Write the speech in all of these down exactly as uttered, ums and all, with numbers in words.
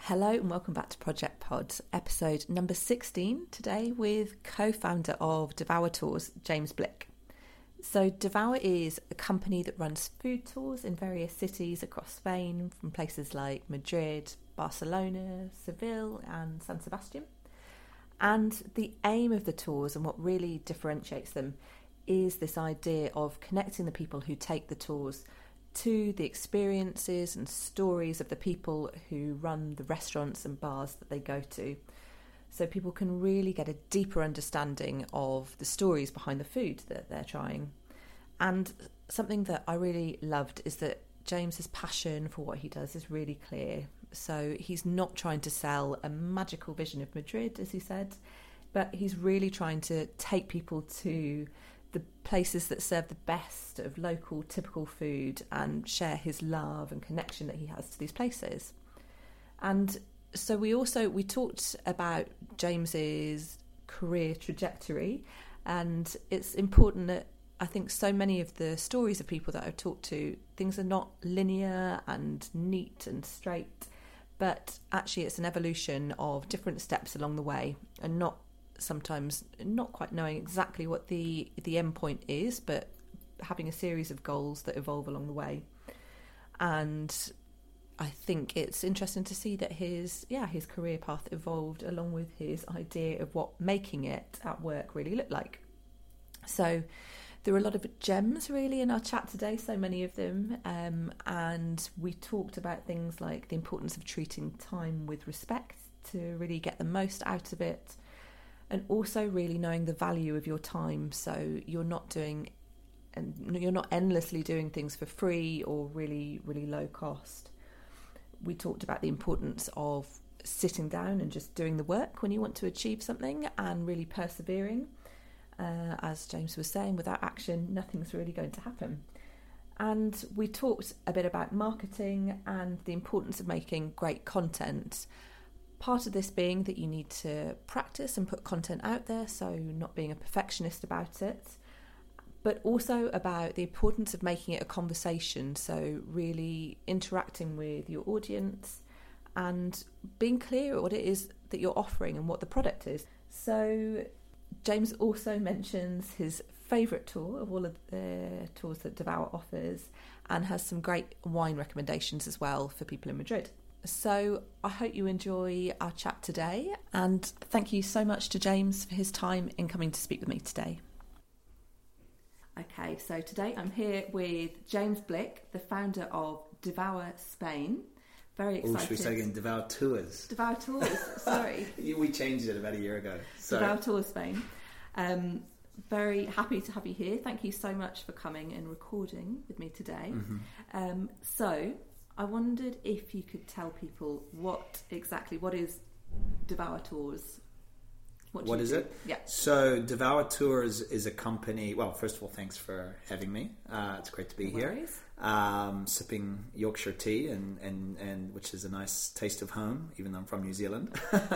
Hello and welcome back to Project Pod, episode number sixteen, today with co-founder of Devour Tours, James Blick. So Devour is a company that runs food tours in various cities across Spain, from places like Madrid, Barcelona, Seville and San Sebastian. And the aim of the tours and what really differentiates them is this idea of connecting the people who take the tours to the experiences and stories of the people who run the restaurants and bars that they go to. So people can really get a deeper understanding of the stories behind the food that they're trying. And something that I really loved is that James's passion for what he does is really clear. So he's not trying to sell a magical vision of Madrid, as he said, but he's really trying to take people to the places that serve the best of local typical food and share his love and connection that he has to these places. And so we also we talked about James's career trajectory, and it's important that I think so many of the stories of people that I've talked to, things are not linear and neat and straight, but actually it's an evolution of different steps along the way, and not sometimes not quite knowing exactly what the the end point is, but having a series of goals that evolve along the way. And I think it's interesting to see that his yeah his career path evolved along with his idea of what making it at work really looked like. So there are a lot of gems really in our chat today, so many of them, um, and we talked about things like the importance of treating time with respect to really get the most out of it, and also really knowing the value of your time, so you're not doing and you're not endlessly doing things for free or really really low cost. We talked about the importance of sitting down and just doing the work when you want to achieve something, and really persevering. Uh, as James was saying, without action nothing's really going to happen. And we talked a bit about marketing and the importance of making great content. Part of this being that you need to practice and put content out there, so not being a perfectionist about it, but also about the importance of making it a conversation, so really interacting with your audience and being clear at what it is that you're offering and what the product is. So James also mentions his favourite tour of all of the tours that Devour offers, and has some great wine recommendations as well for people in Madrid. So I hope you enjoy our chat today, and thank you so much to James for his time in coming to speak with me today. Okay, so today I'm here with James Blick, the founder of Devour Spain. Very excited. Oh, should we say again, Devour Tours? Devour Tours, sorry. We changed it about a year ago. Sorry. Devour Tours Spain. Um, very happy to have you here. Thank you so much for coming and recording with me today. Mm-hmm. Um, so I wondered if you could tell people what exactly, what is Devour Tours? What, what is do? it? Yeah. So Devour Tours is a company, well, first of all, thanks for having me. Uh, it's great to be No here. worries. Um, sipping Yorkshire tea, and, and, and which is a nice taste of home, even though I'm from New Zealand.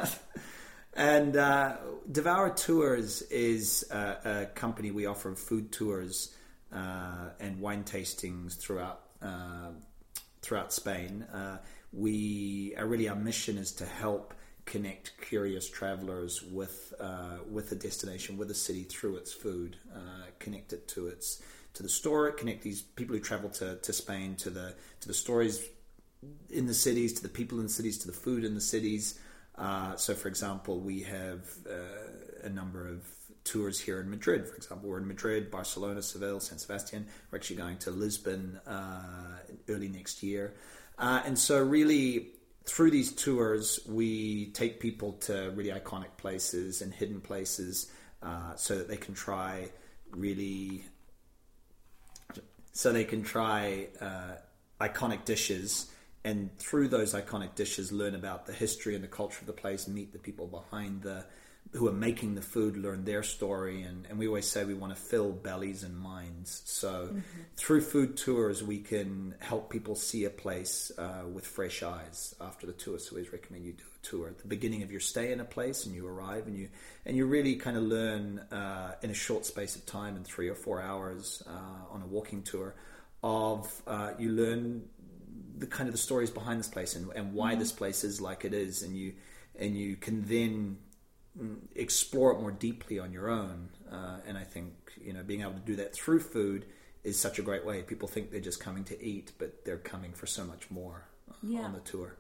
And uh, Devour Tours is a, a company. We offer food tours uh, and wine tastings throughout uh, throughout Spain. Uh, we are really, our mission is to help connect curious travelers with uh, with a destination, with a city, through its food. Uh, connect it to its to the store. Connect these people who travel to, to Spain to the to the stories in the cities, to the people in the cities, to the food in the cities. Uh, so, for example, we have uh, a number of tours here in Madrid. For example, we're in Madrid, Barcelona, Seville, San Sebastian. We're actually going to Lisbon uh, early next year. Uh, and so really, through these tours, we take people to really iconic places and hidden places uh, so that they can try really... So they can try uh, iconic dishes, and through those iconic dishes learn about the history and the culture of the place, meet the people behind the who are making the food, learn their story, and, and we always say we want to fill bellies and minds. So mm-hmm. through food tours we can help people see a place uh, with fresh eyes after the tour. So we always recommend you do a tour at the beginning of your stay in a place, and you arrive and you and you really kind of learn uh, in a short space of time, in three or four hours uh, on a walking tour, of uh, you learn the kind of the stories behind this place and, and why mm. this place is like it is, and you and you can then explore it more deeply on your own. Uh, and I think, you know, being able to do that through food is such a great way. People think they're just coming to eat, but they're coming for so much more yeah. on the tour.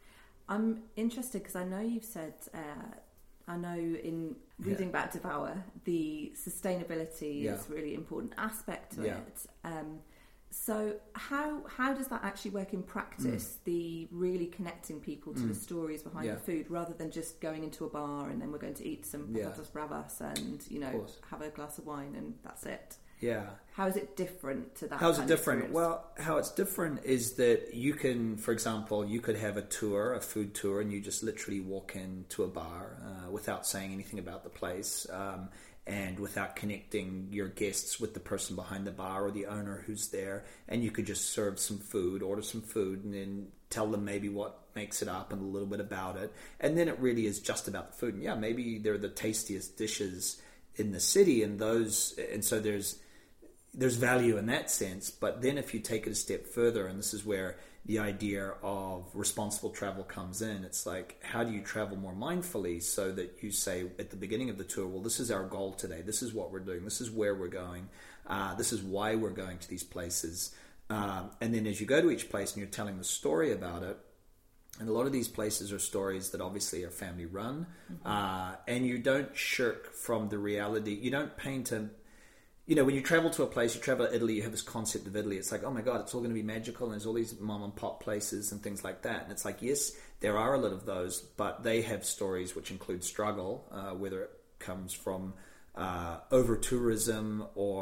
I'm interested because I know you've said, uh, I know in reading yeah. about Devour, the sustainability yeah. is a really important aspect to yeah. it. Um, so how how does that actually work in practice, mm. the really connecting people to mm. the stories behind yeah. the food, rather than just going into a bar and then we're going to eat some patatas yeah. bravas and, you know, have a glass of wine and that's it? Yeah. How is it different to that? How's kind it different? Of well, how it's different is that you can, for example, you could have a tour, a food tour, and you just literally walk into a bar uh, without saying anything about the place um, and without connecting your guests with the person behind the bar or the owner who's there. And you could just serve some food, order some food, and then tell them maybe what makes it up and a little bit about it. And then it really is just about the food. And yeah, maybe they're the tastiest dishes in the city, and those, and so there's there's value in that sense. But then if you take it a step further, and this is where the idea of responsible travel comes in, it's like, how do you travel more mindfully so that you say at the beginning of the tour, well, this is our goal today, this is what we're doing, this is where we're going, uh, this is why we're going to these places. Um, and then as you go to each place and you're telling the story about it, and a lot of these places are stories that obviously are family run, mm-hmm. uh, and you don't shirk from the reality. You don't paint a, you know, when you travel to a place, you travel to Italy, you have this concept of Italy. It's like, oh my God, it's all going to be magical, and there's all these mom and pop places and things like that. And it's like, yes, there are a lot of those, but they have stories which include struggle, uh, whether it comes from Uh, over tourism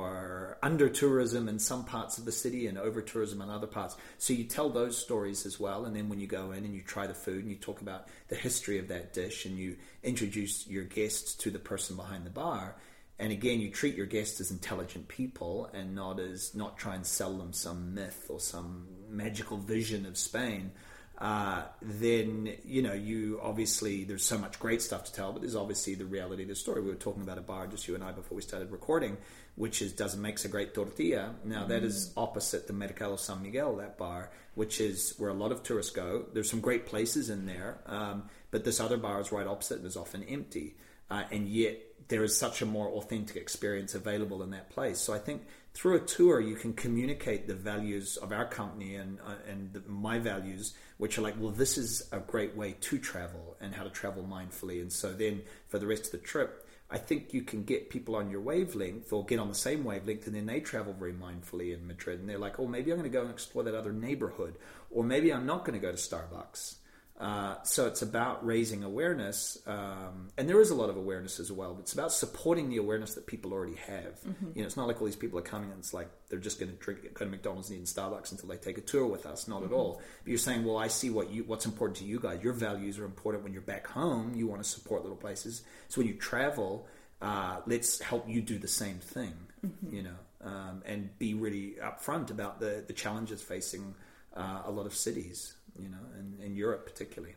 or under tourism in some parts of the city and over tourism in other parts. So you tell those stories as well, and then when you go in and you try the food and you talk about the history of that dish and you introduce your guests to the person behind the bar, and again you treat your guests as intelligent people and not as not try and sell them some myth or some magical vision of Spain. Uh, then, you know, you obviously, there's so much great stuff to tell, but there's obviously the reality of the story. We were talking about a bar, just you and I, before we started recording, which is doesn't makes a great tortilla. Now, mm. that is opposite the Mercado San Miguel, that bar, which is where a lot of tourists go. There's some great places in there, um, but this other bar is right opposite and is often empty. Uh, and yet, there is such a more authentic experience available in that place. So I think through a tour, you can communicate the values of our company and uh, and the, my values, which are like, well, this is a great way to travel and how to travel mindfully. And so then for the rest of the trip, I think you can get people on your wavelength or get on the same wavelength, and then they travel very mindfully in Madrid. And they're like, oh, maybe I'm going to go and explore that other neighborhood, or maybe I'm not going to go to Starbucks. Uh, so it's about raising awareness, um, and there is a lot of awareness as well. But it's about supporting the awareness that people already have. Mm-hmm. You know, it's not like all these people are coming and it's like they're just going to drink, go to McDonald's and eat in Starbucks until they take a tour with us. Not mm-hmm. at all. But you're saying, well, I see what you, what's important to you guys. Your values are important when you're back home. You want to support little places. So when you travel, uh, let's help you do the same thing. Mm-hmm. You know, um, and be really upfront about the the challenges facing uh, a lot of cities. You know, in, in Europe particularly.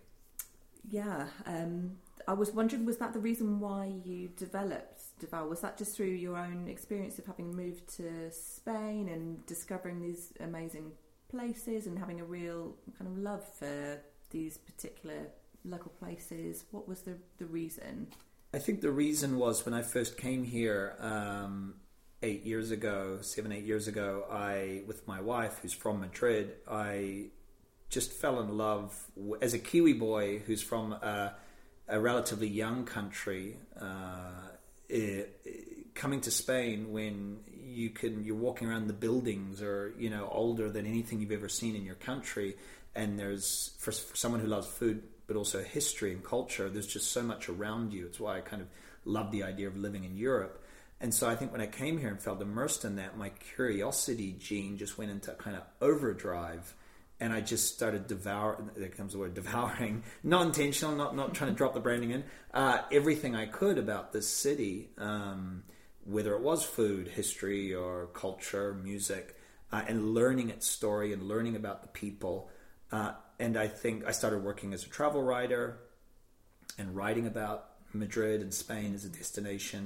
Yeah, um, I was wondering, was that the reason why you developed Devour? Was that just through your own experience of having moved to Spain and discovering these amazing places and having a real kind of love for these particular local places? What was the, the reason? I think the reason was when I first came here um, eight years ago, seven, eight years ago, I, with my wife, who's from Madrid, I just fell in love as a Kiwi boy who's from a, a relatively young country, uh, it, it, coming to Spain when you can, you're walking around the buildings are, you know, older than anything you've ever seen in your country. And there's, for, for someone who loves food, but also history and culture, there's just so much around you. It's why I kind of love the idea of living in Europe. And so I think when I came here and felt immersed in that, my curiosity gene just went into kind of overdrive. And I just started devouring, there comes the word devouring, not intentional, not, not trying to drop the branding in, uh, everything I could about this city, um, whether it was food, history, or culture, music, uh, and learning its story and learning about the people. Uh, and I think I started working as a travel writer and writing about Madrid and Spain as a destination.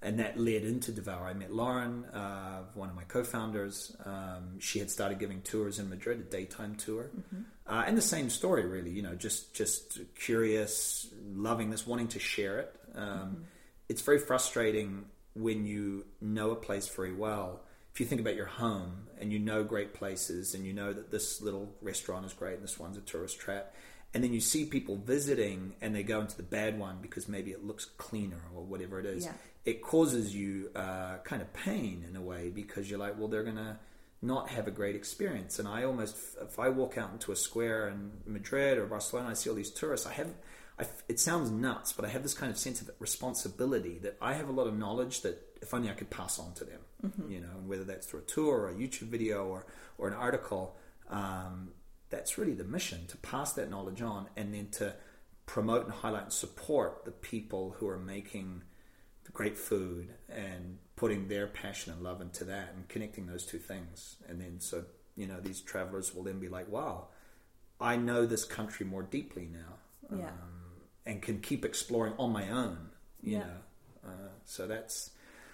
and that led into Devour. I met Lauren, uh, one of my co-founders. Um, she had started giving tours in Madrid, a daytime tour. Mm-hmm. Uh, and the same story, really, you know, just, just curious, loving this, wanting to share it. Um, mm-hmm. It's very frustrating when you know a place very well. If you think about your home and you know great places and you know that this little restaurant is great and this one's a tourist trap, and then you see people visiting and they go into the bad one because maybe it looks cleaner or whatever it is, yeah. It causes you uh, kind of pain in a way, because you're like, well, they're going to not have a great experience. And I almost, if I walk out into a square in Madrid or Barcelona, I see all these tourists, I have... I, it sounds nuts, but I have this kind of sense of responsibility that I have a lot of knowledge that if only I could pass on to them, mm-hmm. you know, and whether that's through a tour or a YouTube video or, or an article, um, that's really the mission, to pass that knowledge on and then to promote and highlight and support the people who are making the great food and putting their passion and love into that and connecting those two things. And then so, you know, these travelers will then be like, wow, I know this country more deeply now. Yeah. Um, and can keep exploring on my own, you yeah. know. Uh, so that's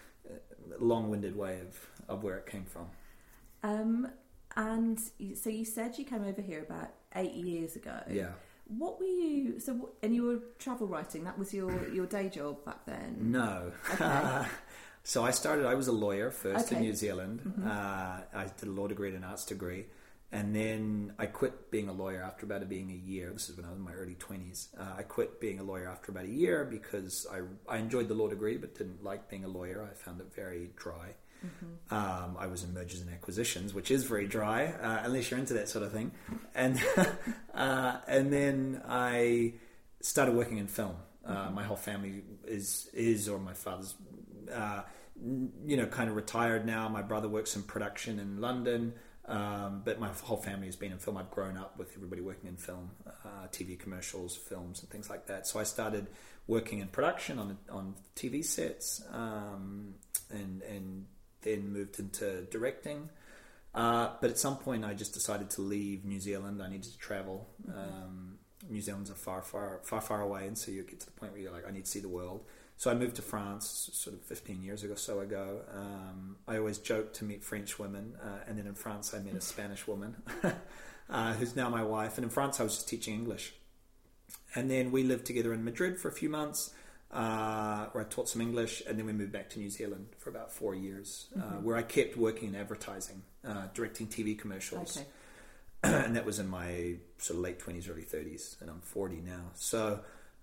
a long-winded way of, of where it came from. Um, and so you said you came over here about eight years ago. Yeah. What were you... So, what, and you were travel writing. That was your, your day job back then? No. Okay. So I started... I was a lawyer first okay. in New Zealand. Mm-hmm. Uh, I did a law degree and an arts degree. And then I quit being a lawyer after about it being a year. This is when I was in my early twenties. Uh, I quit being a lawyer after about a year because I, I enjoyed the law degree but didn't like being a lawyer. I found it very dry. Mm-hmm. Um, I was in mergers and acquisitions, which is very dry, uh, unless you're into that sort of thing. And uh, and then I started working in film. Uh, mm-hmm. My whole family is, is or my father's, uh, you know, kind of retired now. My brother works in production in London. Um, but my whole family has been in film. I've grown up with everybody working in film, uh, T V commercials, films, and things like that. So I started working in production on on T V sets, um, and and then moved into directing. Uh, but at some point, I just decided to leave New Zealand. I needed to travel. Mm-hmm. Um, New Zealand's a far, far, far, far away, and so you get to the point where you're like, I need to see the world. So I moved to France sort of fifteen years ago, so ago. Um, I always joke to meet French women, uh, and then in France I met a Spanish woman uh, who's now my wife. And in France I was just teaching English. And then we lived together in Madrid for a few months, uh, where I taught some English, and then we moved back to New Zealand for about four years, mm-hmm. uh, where I kept working in advertising, uh, directing T V commercials. Okay. And that was in my sort of late twenties, early thirties, and I'm forty now. So...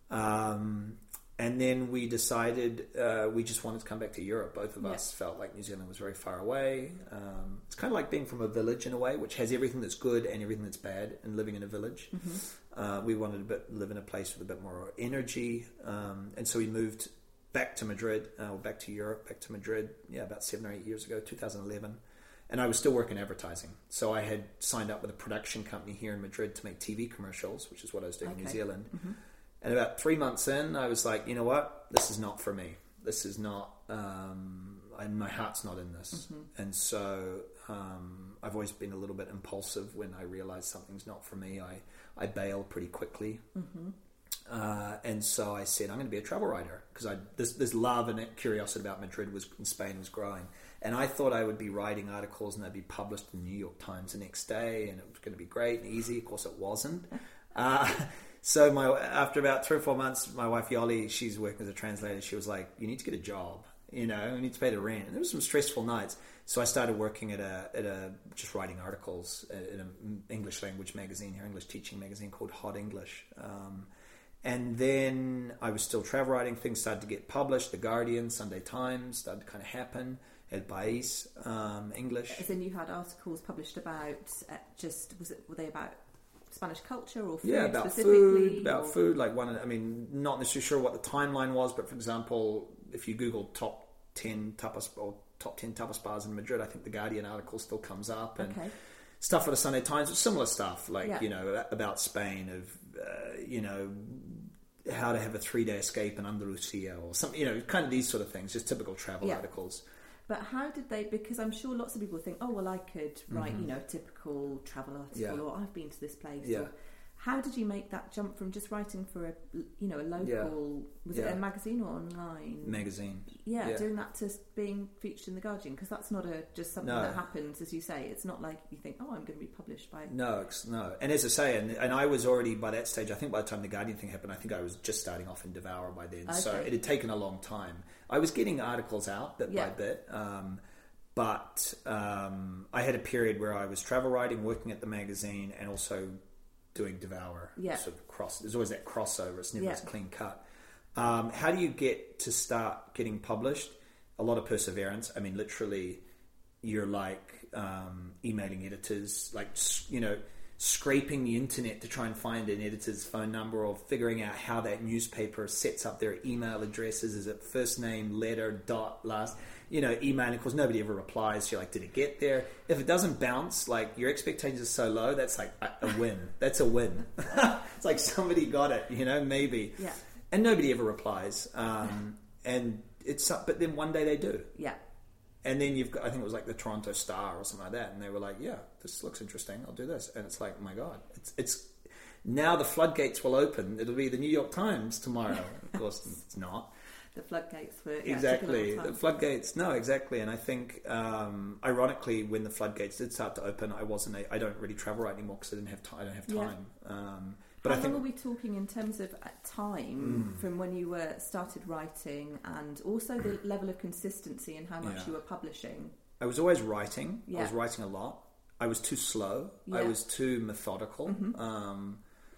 Um, And then we decided uh, we just wanted to come back to Europe. Both of yeah. us felt like New Zealand was very far away. Um, it's kind of like being from a village in a way, which has everything that's good and everything that's bad, and living in a village. Mm-hmm. Uh, we wanted to bit, live in a place with a bit more energy. Um, and so we moved back to Madrid, uh, back to Europe, back to Madrid, yeah, about seven or eight years ago, two thousand eleven. And I was still working advertising. So I had signed up with a production company here in Madrid to make T V commercials, which is what I was doing okay. in New Zealand. Mm-hmm. And about three months in, I was like, you know what? This is not for me. This is not, um, I, my heart's not in this. Mm-hmm. And so um, I've always been a little bit impulsive when I realize something's not for me. I, I bail pretty quickly. Mm-hmm. Uh, and so I said, I'm going to be a travel writer, because I this, this love and curiosity about Madrid was in Spain was growing. And I thought I would be writing articles and they'd be published in the New York Times the next day, and it was going to be great and easy. Of course, it wasn't. Uh, So my after about three or four months, my wife Yoli, she's working as a translator. She was like, "You need to get a job. You know, you need to pay the rent." And there were some stressful nights. So I started working at a at a just writing articles in an English language magazine here, English teaching magazine called Hot English. Um, and then I was still travel writing. Things started to get published. The Guardian, Sunday Times started to kind of happen. El País, um, English. As in, you had articles published about uh, just was it were they about Spanish culture or food yeah, about specifically? food, about or? food. Like one, I mean, not necessarily sure what the timeline was, but for example, if you Google top ten tapas or top ten tapas bars in Madrid, I think the Guardian article still comes up, and okay. stuff for the Sunday Times, similar stuff, like yeah. you know about Spain, of uh, you know how to have a three day escape in Andalusia or something, you know, kind of these sort of things, just typical travel yeah. articles. But how did they, because I'm sure lots of people think, oh, well, I could write, mm-hmm. you know, a typical travel article, yeah. or I've been to this place. Yeah. Or How did you make that jump from just writing for a, you know, a local, yeah. was yeah. it a magazine or online? Magazine. Yeah, yeah. doing that to being featured in The Guardian, because that's not a just something no. that happens, as you say. It's not like you think, oh, I'm going to be published by... No, it's, no. And as I say, and, and I was already, by that stage, I think by the time The Guardian thing happened, I think I was just starting off in Devour by then. Okay. So it had taken a long time. I was getting articles out bit yeah. by bit, um, but um, I had a period where I was travel writing, working at the magazine, and also... doing Devour, yeah. sort of cross. There's always that crossover. It's never yeah. as clean cut. Um, how do you get to start getting published? A lot of perseverance. I mean, literally, you're like um, emailing editors, like you know, scraping the internet to try and find an editor's phone number, or figuring out how that newspaper sets up their email addresses. Is it first name, letter, dot, last? You know, emailing. Of course, nobody ever replies. You're like, did it get there? If it doesn't bounce, like your expectations are so low, that's like a, a win. That's a win. It's like somebody got it. You know, maybe. Yeah. And nobody ever replies. Um, and it's but then one day they do. Yeah. And then you've got, I think it was like the Toronto Star or something like that, and they were like, yeah, this looks interesting, I'll do this. And it's like, my God, it's it's now the floodgates will open. It'll be the New York Times tomorrow. Of course, it's not. The floodgates were... Yeah, exactly. The floodgates, no, exactly. And I think, um, ironically, when the floodgates did start to open, I wasn't, a, I don't really travel right anymore because I didn't have time. I don't have time. Yeah. Um, but How I think, long are we talking in terms of time mm. from when you were started writing, and also the level of consistency and how much yeah. you were publishing? I was always writing. Yeah. I was writing a lot. I was too slow. Yeah. I was too methodical. Mm-hmm. Um,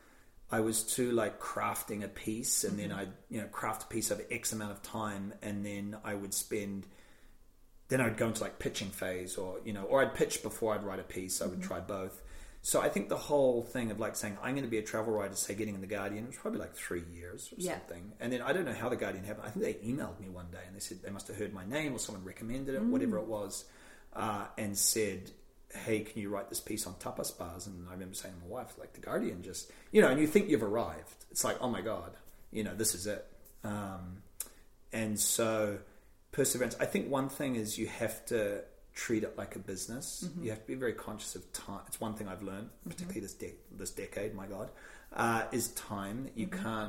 I was too like crafting a piece, and mm-hmm. then I'd you know craft a piece over X amount of time, and then I would spend. Then I'd go into like pitching phase, or you know, or I'd pitch before I'd write a piece. I would mm-hmm. try both. So I think the whole thing of like saying I'm going to be a travel writer, say getting in the Guardian, was probably like three years or yeah. something. And then I don't know how the Guardian happened. I think they emailed me one day and they said they must have heard my name or someone recommended it, mm. whatever it was, uh, and said, hey, can you write this piece on tapas bars? And I remember saying to my wife, like the Guardian just, you know, and you think you've arrived. It's like, oh my God, you know, this is it. Um, and so perseverance. I think one thing is you have to treat it like a business. Mm-hmm. You have to be very conscious of time. It's one thing I've learned, particularly mm-hmm. this de- this decade. My God, uh, is time. You mm-hmm. can't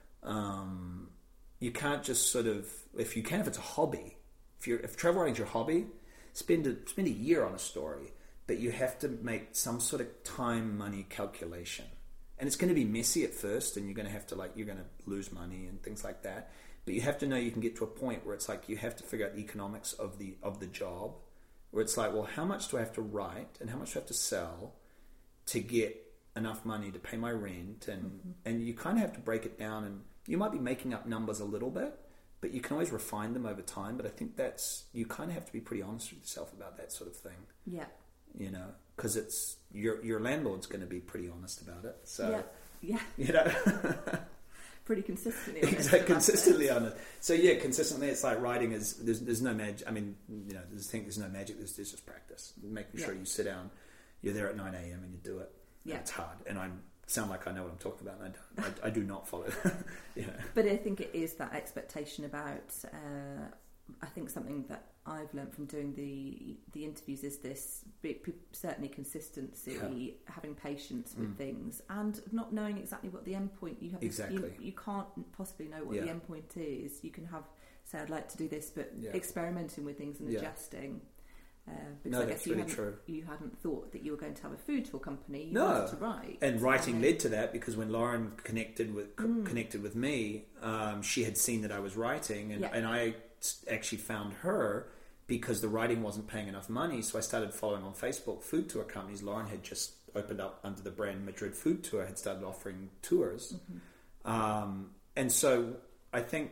um, you can't just sort of if you can if it's a hobby. If you're if travel writing is your hobby, spend a, spend a year on a story. But you have to make some sort of time money calculation, and it's going to be messy at first, and you're going to have to like you're going to lose money and things like that. But you have to know you can get to a point where it's like you have to figure out the economics of the of the job. Where it's like, well, how much do I have to write and how much do I have to sell to get enough money to pay my rent? And mm-hmm. and you kind of have to break it down. And you might be making up numbers a little bit, but you can always refine them over time. But I think that's, you kind of have to be pretty honest with yourself about that sort of thing. Yeah. You know, because it's, your your landlord's going to be pretty honest about it. So, yeah. yeah. You know. Pretty consistently honest. Exactly, consistently honest. So yeah, consistently, it's like writing is there's there's no magic. I mean, you know, there's think there's no magic. There's, there's just practice, making sure yeah. you sit down, you're there at nine a.m. and you do it. Yeah, and it's hard, and I sound like I know what I'm talking about, and I don't. I, I do not follow. You know. But I think it is that expectation about. Uh, I think something that I've learned from doing the the interviews is this certainly consistency, yeah. having patience with mm. things, and not knowing exactly what the end point you have. Exactly, you, you can't possibly know what yeah. the end point is. You can have say I'd like to do this, but yeah. experimenting with things and yeah. adjusting. Uh, because no, I guess that's you really hadn't, true. You hadn't thought that you were going to have a food tour company. You no, wanted to write, and writing and led to that because when Lauren connected with mm. connected with me, um, she had seen that I was writing, and, yeah. and I actually found her because the writing wasn't paying enough money. So I started following on Facebook food tour companies. Lauren had just opened up under the brand Madrid Food Tour, had started offering tours, mm-hmm. um, and so I think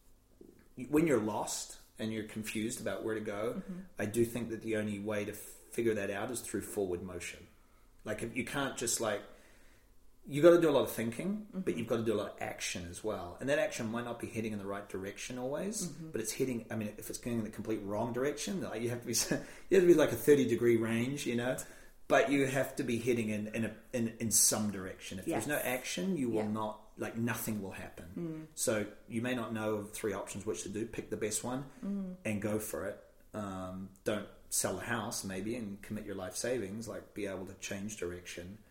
when you're lost and you're confused about where to go, mm-hmm. I do think that the only way to figure that out is through forward motion. Like if you can't just like, you got to do a lot of thinking, mm-hmm. but you've got to do a lot of action as well. And that action might not be heading in the right direction always, mm-hmm. but it's heading, I mean, if it's going in the complete wrong direction, like you have to be, you have to be like a thirty degree range, you know, but you have to be heading in, in, a, in, in some direction. If yes. there's no action, you will yeah. not, like nothing will happen. Mm. So you may not know of three options which to do. Pick the best one mm. and go for it. Um, don't sell the house maybe and commit your life savings. Like be able to change direction. Yeah.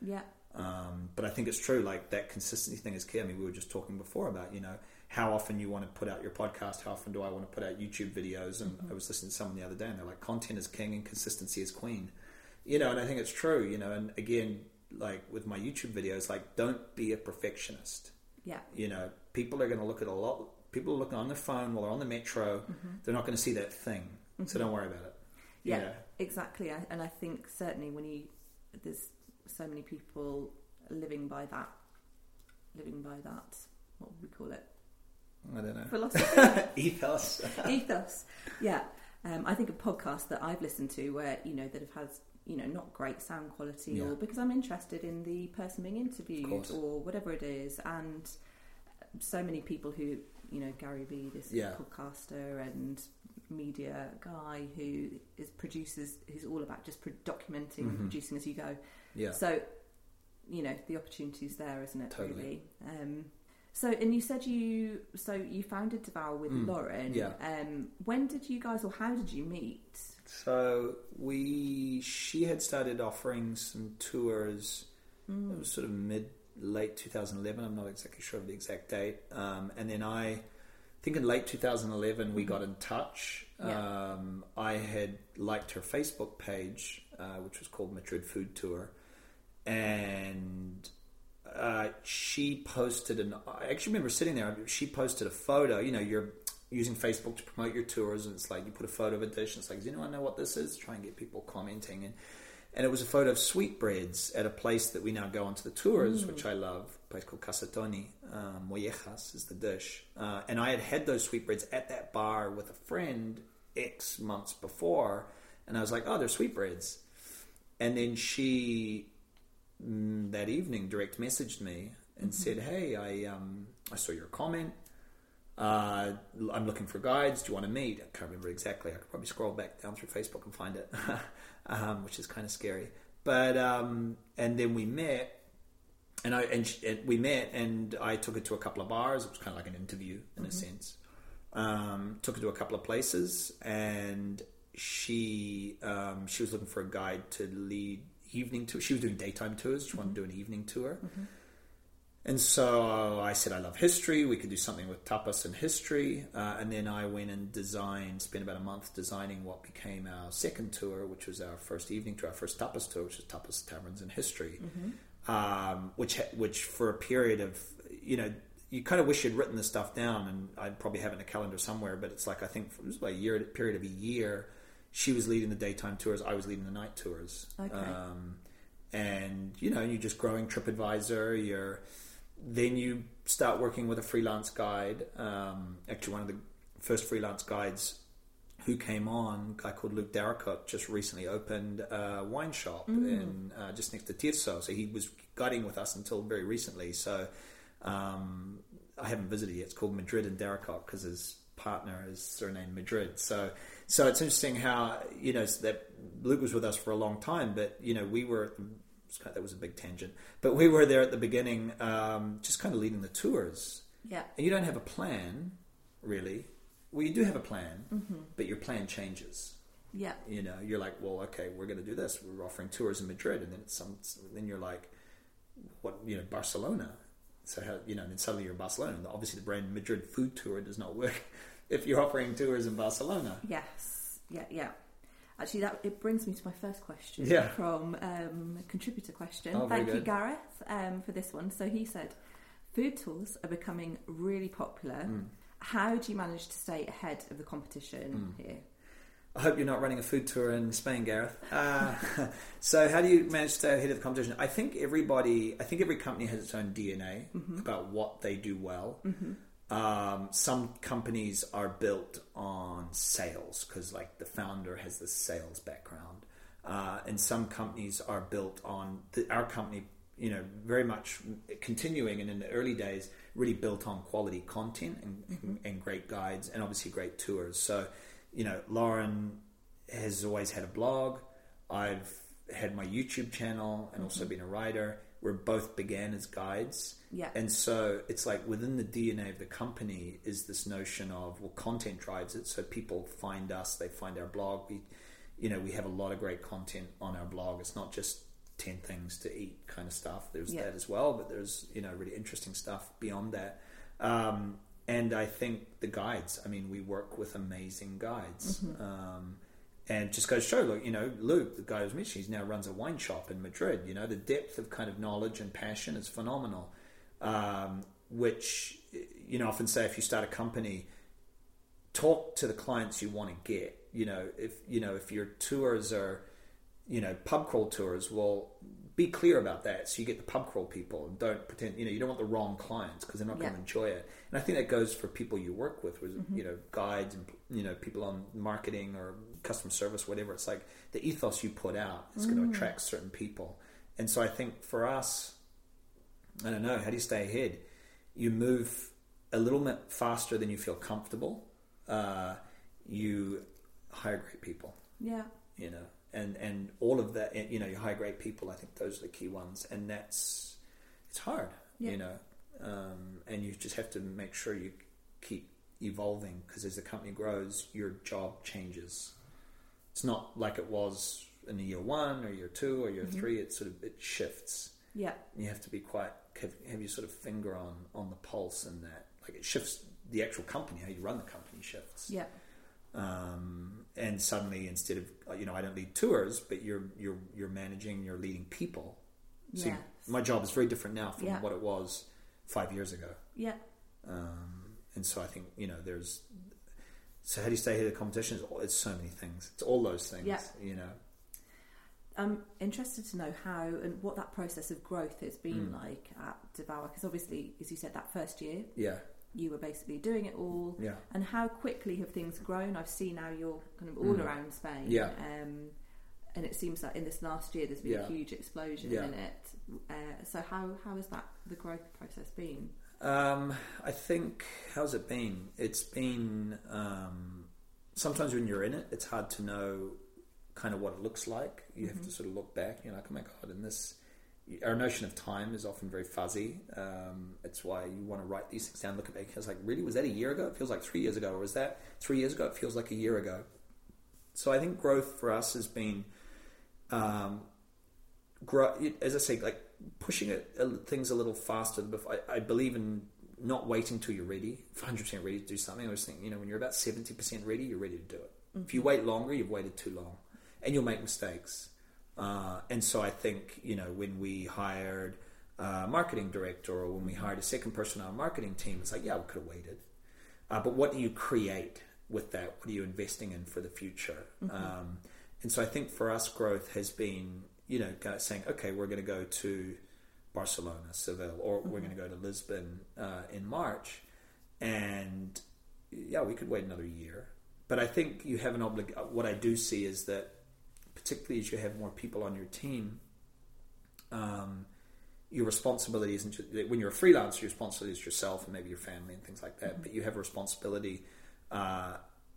Um, but I think it's true, like that consistency thing is key. I mean, we were just talking before about, you know, how often you want to put out your podcast, how often do I want to put out YouTube videos? And mm-hmm. I was listening to someone the other day and they're like, content is king and consistency is queen. You know, and I think it's true, you know, and again, like with my YouTube videos, like don't be a perfectionist. Yeah. You know, people are going to look at a lot, people are looking on their phone while they're on the metro, mm-hmm. they're not going to see that thing. Mm-hmm. So don't worry about it. Yeah, yeah. exactly. And I think certainly when you, there's so many people living by that, living by that, what would we call it? I don't know. Philosophy? Ethos. Ethos. Yeah. Um, I think of podcasts that I've listened to where, you know, that have had, you know, not great sound quality yeah. or because I'm interested in the person being interviewed or whatever it is. And so many people who, you know, Gary Vee, this yeah. podcaster and media guy who is produces, who's all about just pro- documenting, mm-hmm. producing as you go. Yeah. So, you know, the opportunity's there, isn't it? Totally. Really. Um, so, and you said you, so you founded Devour with mm. Lauren. Yeah. Um, when did you guys, or how did you meet? So we, she had started offering some tours. Mm. It was sort of mid, late two thousand eleven. I'm not exactly sure of the exact date. Um, and then I, I think in late two thousand eleven, we mm-hmm. got in touch. Yeah. Um, I had liked her Facebook page, uh, which was called Madrid Food Tour. And uh, she posted an, I actually remember sitting there, she posted a photo, you know, you're using Facebook to promote your tours, and it's like you put a photo of a dish, and it's like, does anyone know what this is? Try and get people commenting. And, and it was a photo of sweetbreads at a place that we now go onto the tours, mm. which I love, a place called Casa Tony. Um, mollejas is the dish. Uh, and I had had those sweetbreads at that bar with a friend X months before, and I was like, oh, they're sweetbreads. And then she, mm, that evening, direct messaged me and mm-hmm. said, hey, I um, I saw your comment. Uh, I'm looking for guides. Do you want to meet? I can't remember exactly. I could probably scroll back down through Facebook and find it, um, which is kind of scary. But um, and then we met, and I and, she, and we met, and I took her to a couple of bars. It was kind of like an interview in mm-hmm. a sense. Um, took her to a couple of places, and she um, she was looking for a guide to lead evening tour. She was doing daytime tours. She mm-hmm. wanted to do an evening tour. Mm-hmm. And so I said, I love history. We could do something with tapas and history. Uh, and then I went and designed, spent about a month designing what became our second tour, which was our first evening tour, our first tapas tour, which is Tapas, Taverns and History. Mm-hmm. Um, which, which for a period of, you know, you kind of wish you'd written this stuff down, and I'd probably have it in a calendar somewhere, but it's like, I think it was about a year, period of a year, she was leading the daytime tours, I was leading the night tours. Okay. Um, and, you know, you're just growing TripAdvisor, you're... Then you start working with a freelance guide. Um, actually, one of the first freelance guides who came on, a guy called Luke Darracott, just recently opened a wine shop mm. in uh, just next to Tirso. So he was guiding with us until very recently. So um, I haven't visited yet. It's called Madrid and Darracott because his partner is surnamed Madrid. So so it's interesting how, you know, that Luke was with us for a long time, but, you know, we were... That was a big tangent, but we were there at the beginning, um, just kind of leading the tours. Yeah, and you don't have a plan, really. Well, you do have a plan, mm-hmm. but your plan changes. Yeah, you know, you're like, well, okay, we're going to do this. We're offering tours in Madrid, and then it's some. Then you're like, what? You know, Barcelona. So how, you know, and then suddenly you're in Barcelona. And obviously, the brand Madrid Food Tour does not work if you're offering tours in Barcelona. Yes. Yeah. Yeah. Actually, that it brings me to my first question yeah. from um, a contributor question. Oh, Thank you, good. Gareth, um, for this one. So he said, food tours are becoming really popular. Mm. How do you manage to stay ahead of the competition mm. here? I hope you're not running a food tour in Spain, Gareth. Uh, so how do you manage to stay ahead of the competition? I think everybody, I think every company has its own D N A mm-hmm. about what they do well. Mm-hmm. Um, some companies are built on sales because, like, the founder has this sales background, uh, and some companies are built on the, our company. You know, very much continuing, and in the early days, really built on quality content and, mm-hmm. and, and great guides, and obviously great tours. So, you know, Lauren has always had a blog. I've had my YouTube channel, and mm-hmm. also been a writer. We both began as guides. Yeah. And so it's like within the D N A of the company is this notion of, well, content drives it. So people find us, they find our blog. We, you know, we have a lot of great content on our blog. It's not just ten things to eat kind of stuff. There's yeah. that as well, but there's, you know, really interesting stuff beyond that. Um, and I think the guides, I mean, we work with amazing guides. Mm-hmm. Um, and just goes to show, look, you know, Luke, the guy who was mentioned, he now runs a wine shop in Madrid. You know, the depth of kind of knowledge and passion is phenomenal. Um, which, you know, often say if you start a company, talk to the clients you want to get. You know, if you know if your tours are, you know, pub crawl tours, well, be clear about that so you get the pub crawl people, and don't pretend, you know, you don't want the wrong clients because they're not yeah. going to enjoy it. And I think that goes for people you work with, with mm-hmm. you know, guides and, you know, people on marketing or customer service, whatever. It's like the ethos you put out is mm. going to attract certain people. And so I think for us, I don't know, how do you stay ahead? You move a little bit faster than you feel comfortable. Uh, you hire great people. Yeah. You know, and, and all of that, you know, you hire great people. I think those are the key ones. And that's, it's hard, yeah. you know, um, and you just have to make sure you keep evolving, because as the company grows, your job changes. It's not like it was in year one or year two or year mm-hmm. three. It sort of, it shifts. Yeah. You have to be quite, have, have your sort of finger on, on the pulse in that. Like it shifts the actual company, how you run the company shifts. Yeah. Um, and suddenly instead of, you know, I don't lead tours, but you're, you're, you're managing, you're leading people. So yes. you, my job is very different now from yeah. what it was five years ago. Yeah. Um, and so I think, you know, there's, so how do you stay ahead of the competition? It's, it's so many things. It's all those things, yeah. you know. I'm interested to know how and what that process of growth has been mm. like at Devour, because obviously, as you said, that first year, yeah, you were basically doing it all. Yeah. And how quickly have things grown? I've seen now you're kind of all mm. around Spain. Yeah. Um, and it seems like in this last year, there's been yeah. a huge explosion yeah. in it. Uh, so how how has that the growth process been? Um, I think how's it been? It's been um, sometimes when you're in it, it's hard to know kind of what it looks like. You mm-hmm. have to sort of look back. You're like, oh my god, in this. Our notion of time is often very fuzzy. Um, it's why you want to write these things down, look at it. It's like, really, was that a year ago? It feels like three years ago. Or was that three years ago? It feels like a year ago. So I think growth for us has been, um, grow, as I say, like pushing it, uh, things a little faster. I, I believe in not waiting till you're ready, one hundred percent ready to do something. I always think, you know, when you're about seventy percent ready, you're ready to do it. Mm-hmm. If you wait longer, you've waited too long. And you'll make mistakes. Uh, and so I think, you know, when we hired a marketing director or when we hired a second person on our marketing team, it's like, yeah, we could have waited. Uh, but what do you create with that? What are you investing in for the future? Mm-hmm. Um, and so I think for us, growth has been, you know, saying, okay, we're going to go to Barcelona, Seville, or mm-hmm. we're going to go to Lisbon uh, in March. And yeah, we could wait another year. But I think you have an obligation. What I do see is that particularly as you have more people on your team, um, your responsibility isn't just, when you're a freelancer, your responsibility is yourself and maybe your family and things like that. Mm-hmm. But you have a responsibility uh,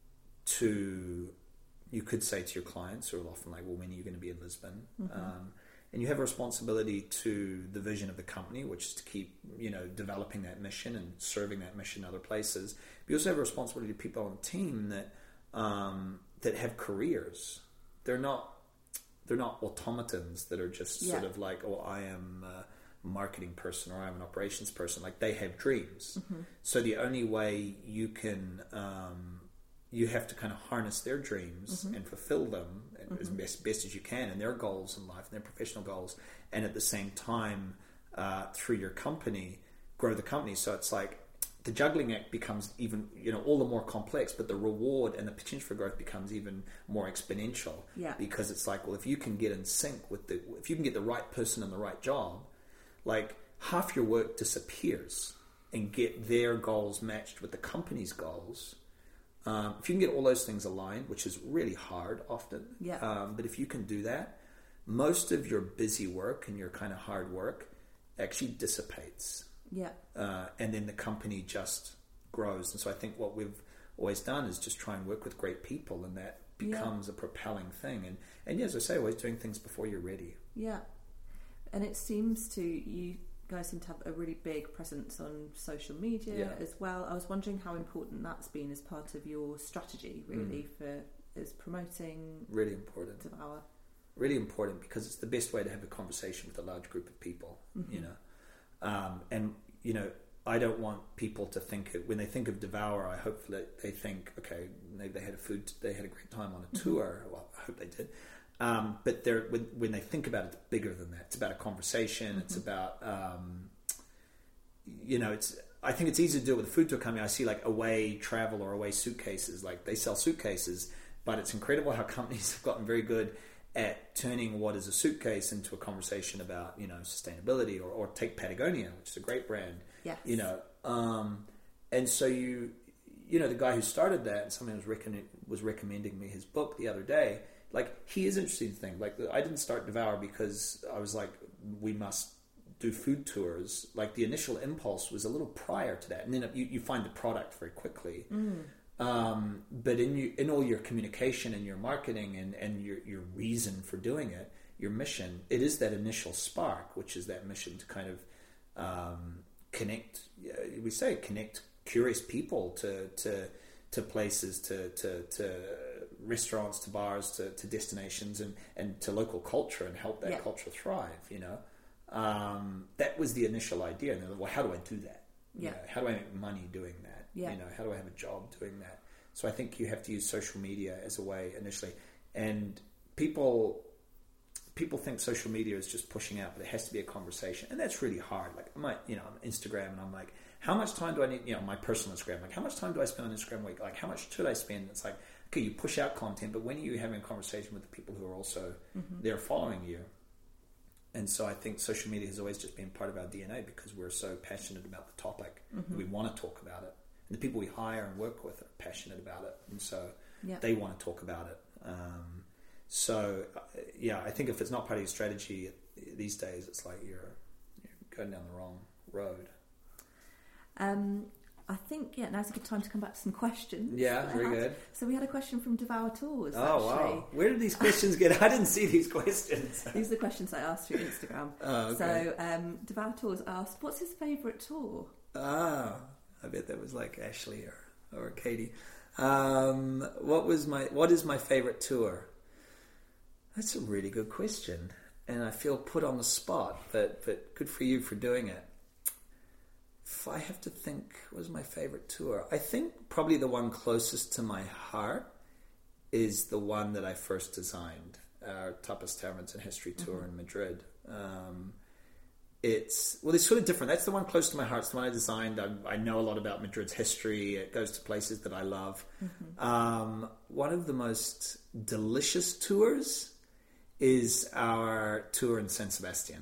to, you could say to your clients, who are often like, well, when are you going to be in Lisbon? Mm-hmm. Um, and you have a responsibility to the vision of the company, which is to keep, you know, developing that mission and serving that mission in other places. But you also have a responsibility to people on the team that um, that have careers. They're not they're not automatons that are just yeah. sort of like, oh, I am a marketing person or I'm an operations person. Like they have dreams. Mm-hmm. So the only way you can um, you have to kind of harness their dreams mm-hmm. and fulfill them mm-hmm. as best, best as you can, and their goals in life and their professional goals, and at the same time uh, through your company grow the company. So it's like the juggling act becomes even, you know, all the more complex, but the reward and the potential for growth becomes even more exponential. Yeah. Because it's like, well, if you can get in sync with the, if you can get the right person in the right job, like half your work disappears and get their goals matched with the company's goals. Um, if you can get all those things aligned, which is really hard often, yeah. um, but if you can do that, most of your busy work and your kind of hard work actually dissipates. Yeah. Uh, and then the company just grows. And so I think what we've always done is just try and work with great people, and that becomes yeah. a propelling thing. And, and yeah, as I say, always doing things before you're ready. Yeah. And it seems to, you guys seem to have a really big presence on social media yeah. as well. I was wondering how important that's been as part of your strategy, really, mm. for as promoting really important. Devour. really important because it's the best way to have a conversation with a large group of people, mm-hmm. you know. Um, and, you know, I don't want people to think, when they think of Devour, I hope that they think, okay, maybe they had a food, they had a great time on a tour. Mm-hmm. Well, I hope they did. Um, but they're, when, when they think about it, it's bigger than that. It's about a conversation. Mm-hmm. It's about, um, you know, it's, I think it's easy to do it with a food tour company. I see like Away Travel or Away Suitcases, like they sell suitcases, but it's incredible how companies have gotten very good at turning what is a suitcase into a conversation about, you know, sustainability, or, or take Patagonia, which is a great brand, yes. you know. Um, and so you, you know, the guy who started that, someone was, recommend, was recommending me his book the other day. Like, he is interesting to think. Like, I didn't start Devour because I was like, we must do food tours. Like, the initial impulse was a little prior to that, and then you, you find the product very quickly. Mm. Um, but in you, in all your communication and your marketing and, and your, your reason for doing it, your mission, it is that initial spark, which is that mission to kind of um, connect. We say connect curious people to to to places, to to, to restaurants, to bars, to, to destinations, and, and to local culture, and help that yeah. culture thrive. You know, um, that was the initial idea. And then, well, how do I do that? Yeah. You know, how do I make money doing that? Yeah. You know, how do I have a job doing that? So I think you have to use social media as a way initially. And people people think social media is just pushing out, but it has to be a conversation. And that's really hard. Like, I might, you know, on Instagram, and I'm like, how much time do I need, you know, my personal Instagram, like, how much time do I spend on Instagram a week? Like, how much should I spend? It's like, okay, you push out content, but when are you having a conversation with the people who are also mm-hmm. there following you? And so I think social media has always just been part of our D N A because we're so passionate about the topic mm-hmm. that we want to talk about it. And the people we hire and work with are passionate about it. And so yeah. they want to talk about it. Um, so, yeah, I think if it's not part of your strategy these days, it's like you're, you're going down the wrong road. Um, I think, yeah, now's a good time to come back to some questions. Yeah, very good. So we had a question from Devour Tours, Oh, actually. wow. Where did these questions get? I didn't see these questions. These are the questions I asked through Instagram. Oh, okay. So um, Devour Tours asked, what's his favourite tour? Ah, I bet that was like Ashley or, or Katie. Um, what was my, what is my favourite tour? That's a really good question. And I feel put on the spot, but, but good for you for doing it. If I have to think, what was my favorite tour? I think probably the one closest to my heart is the one that I first designed, our Tapas Taverns and History tour mm-hmm. in Madrid. Um, it's, well, it's sort of different. That's the one close to my heart. It's the one I designed. I, I know a lot about Madrid's history. It goes to places that I love. Mm-hmm. Um, one of the most delicious tours is our tour in San Sebastian.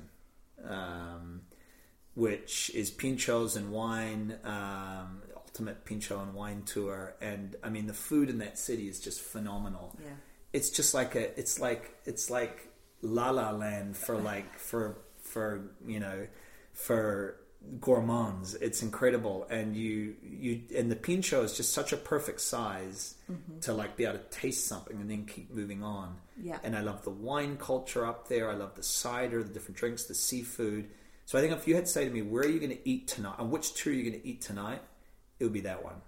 Um, which is pinchos and wine, um, ultimate pincho and wine tour. And I mean, the food in that city is just phenomenal. Yeah. It's just like a, it's like, it's like La La Land for like, for, for, you know, for gourmands. It's incredible. And you, you, and the pincho is just such a perfect size mm-hmm. to like be able to taste something and then keep moving on. Yeah. And I love the wine culture up there. I love the cider, the different drinks, the seafood. So I think if you had to say to me, where are you going to eat tonight? On which tour are you going to eat tonight? It would be that one.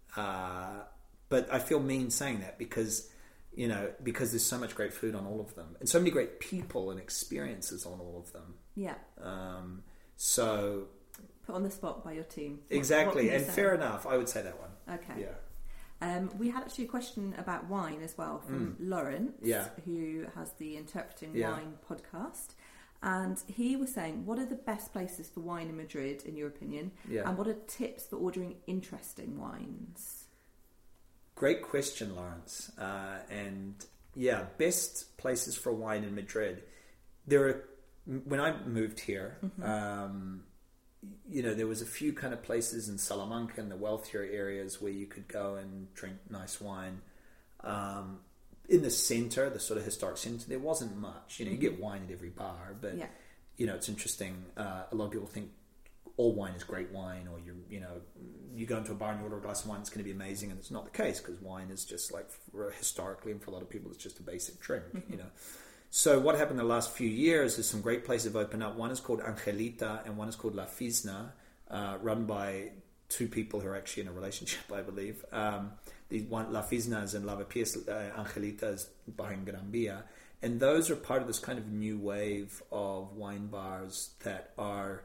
Uh, but I feel mean saying that because, you know, because there's so much great food on all of them. And so many great people and experiences on all of them. Yeah. Um, so... Put on the spot by your team. Exactly. What, what and say? Fair enough. I would say that one. Okay. Yeah. Um, we had actually a question about wine as well from mm. Lawrence, yeah. who has the Interpreting yeah. Wine podcast. And he was saying, what are the best places for wine in Madrid, in your opinion? Yeah. And what are tips for ordering interesting wines? Great question, Lawrence. Uh, and yeah, best places for wine in Madrid. There are, when I moved here, mm-hmm. um, you know, there was a few kind of places in Salamanca and the wealthier areas where you could go and drink nice wine. Um, in the centre, the sort of historic centre, there wasn't much. You know, you get wine at every bar, but, yeah. you know, it's interesting. Uh, a lot of people think all wine is great wine, or, you you know, you go into a bar and you order a glass of wine, it's going to be amazing, and it's not the case, because wine is just like, for, historically, and for a lot of people, it's just a basic drink, mm-hmm. you know. So what happened in the last few years is some great places have opened up. One is called Angelita, and one is called La Fisna, uh, run by two people who are actually in a relationship, I believe. Um, the one, La Fisna is in Lavapiés, uh, Angelita is behind Gran Via. And those are part of this kind of new wave of wine bars that are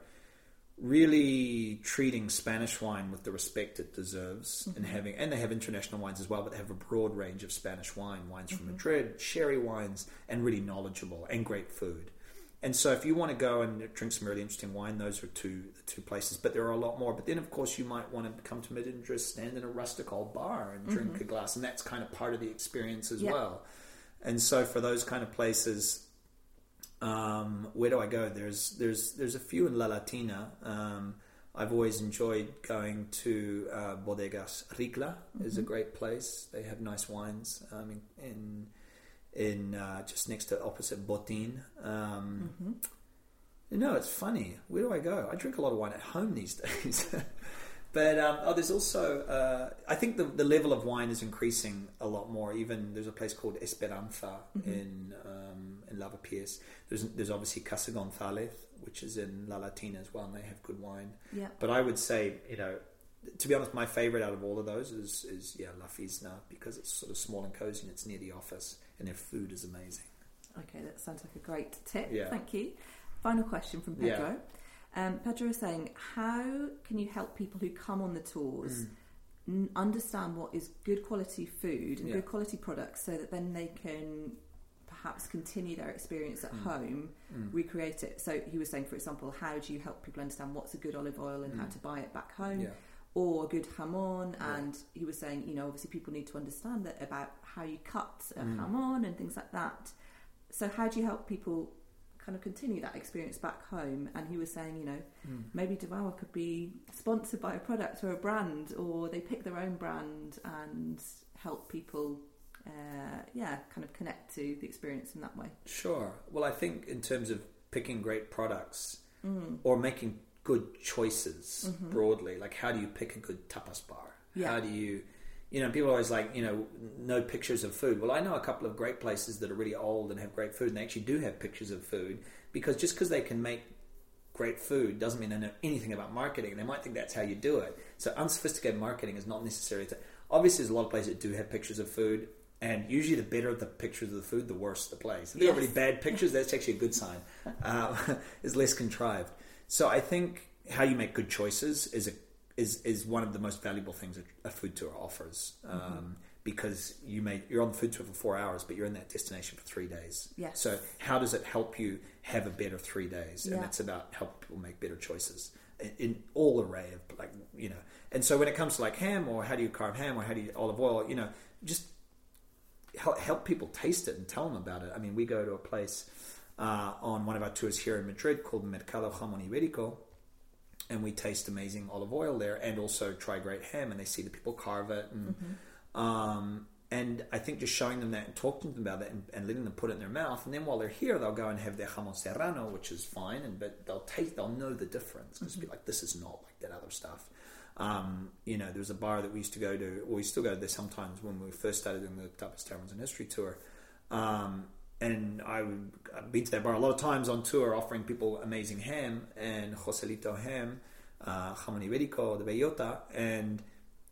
really treating Spanish wine with the respect it deserves, mm-hmm. and having, and they have international wines as well, but they have a broad range of Spanish wine, wines from mm-hmm. Madrid, sherry wines, and really knowledgeable and great food. And so if you want to go and drink some really interesting wine, those are two the two places. But there are a lot more. But then, of course, you might want to come to Madrid and just stand in a rustic old bar and drink mm-hmm. a glass. And that's kind of part of the experience as yeah. well. And so for those kind of places, um, where do I go? There's there's there's a few in La Latina. Um, I've always enjoyed going to uh, Bodegas Ricla. Mm-hmm. Is a great place. They have nice wines um, in... in in uh, just next to opposite Botín. Um, mm-hmm. You know, it's funny. Where do I go? I drink a lot of wine at home these days. But um, oh, there's also uh, I think the the level of wine is increasing a lot more. Even there's a place called Esperanza mm-hmm. in um, in Lavapiés. There's there's obviously Casa González, which is in La Latina as well, and they have good wine. Yeah. But I would say, you know, to be honest, my favorite out of all of those is is yeah La Fisna, because it's sort of small and cozy and it's near the office. And their food is amazing. Okay, that sounds like a great tip. Yeah. Thank you. Final question from Pedro. Yeah. Um, Pedro is saying, how can you help people who come on the tours mm. n- understand what is good quality food and yeah. good quality products, so that then they can perhaps continue their experience at mm. home, mm. recreate it? So he was saying, for example, how do you help people understand what's a good olive oil and mm. how to buy it back home? Yeah. Or a good jamon, yeah. and he was saying, you know, obviously people need to understand that about how you cut a mm. jamon and things like that. So how do you help people kind of continue that experience back home? And he was saying, you know, mm. maybe Devour could be sponsored by a product or a brand, or they pick their own brand and help people, uh, yeah, kind of connect to the experience in that way. Sure. Well, I think in terms of picking great products mm. or making good choices mm-hmm. broadly, like how do you pick a good tapas bar? Yeah. How do you, you know, people are always like, you know, no pictures of food. Well, I know a couple of great places that are really old and have great food, and they actually do have pictures of food, because just because they can make great food doesn't mean they know anything about marketing. They might think that's how you do it. So unsophisticated marketing is not necessarily to, obviously there's a lot of places that do have pictures of food, and usually the better the pictures of the food, the worse the place. If they have really bad pictures, that's actually a good sign. Uh, it's less contrived. So I think how you make good choices is a, is is one of the most valuable things a, a food tour offers, um, mm-hmm. because you may you're on the food tour for four hours, but you're in that destination for three days. Yes. So how does it help you have a better three days? Yeah. And it's about helping people make better choices in, in all array of, like, you know. And so when it comes to like ham, or how do you carve ham, or how do you olive oil, you know, just help, help people taste it and tell them about it. I mean, we go to a place uh, on one of our tours here in Madrid called Mercado Jamón Ibérico, and we taste amazing olive oil there, and also try great ham, and they see the people carve it, and mm-hmm. um, and I think just showing them that and talking to them about it, and, and letting them put it in their mouth, and then while they're here, they'll go and have their jamón serrano, which is fine, and but they'll taste, they'll know the difference, because mm-hmm. be like, this is not like that other stuff. Um, you know, there was a bar that we used to go to, or we still go there sometimes when we first started doing the Tapas Taverns and History tour. Um, and I would, I've been to that bar a lot of times on tour, offering people amazing ham and Joselito ham, uh, jamón ibérico, de bellota. And